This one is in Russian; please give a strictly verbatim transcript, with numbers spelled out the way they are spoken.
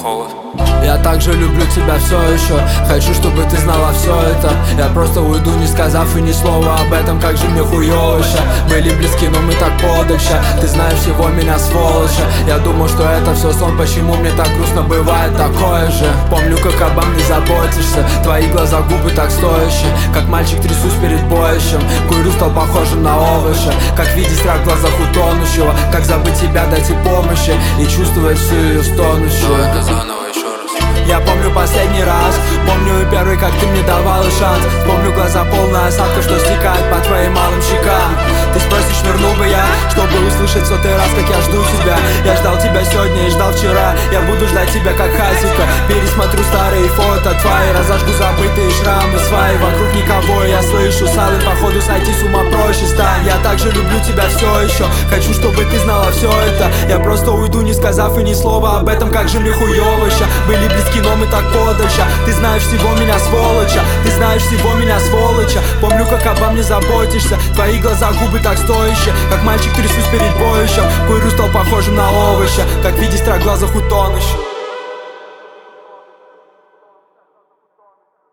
холод. Я также люблю тебя все еще. Хочу, чтобы ты знала все это. Я просто уйду, не сказав и ни слова об этом. Как же мне хуёво ща. Были близки, но мы так подальше. Ты знаешь всего меня, сволочь. Я думал, что это все сон. Почему мне так грустно бывает такое же? Помню, как обо мне заботишься. Твои глаза, губы так стоящие. Как мальчик трясусь перед боящим. Курю, стал похожим на овощи. Как видеть страх в глазах утонущего. Как забыть тебя, дать и помощи. И чувствовать всю ее стонущую. Давай-ка заново еще раз. Я помню последний раз, помню и первый, как ты мне давала шанс. Помню глаза полные осадков, что стекают по твоим малым щекам. Ты спросишь, вернул бы я, чтобы услышать в сотый раз, как я жду тебя. Я ждал тебя сегодня и ждал вчера. Я буду ждать тебя, как хасика. Пересмотрю старые фото твои, разожгу забытые шрамы свои. Вокруг никого, я слышу салы, походу сойти с ума проще стань. Я также люблю тебя все еще. Хочу, чтобы ты знала все это. Я просто уйду, не сказав и ни слова об этом. Как же мне хуёво ща. Были близки, но мы так подальше. Ты знаешь всего меня, сволоча. Ты знаешь всего меня, сволоча. Помню, как обо мне заботишься. Твои глаза, губы так стоящие. Как мальчик трясусь перед боищем. Курю, стал похожим на овоща. Как видеть страх в глазах утонущих.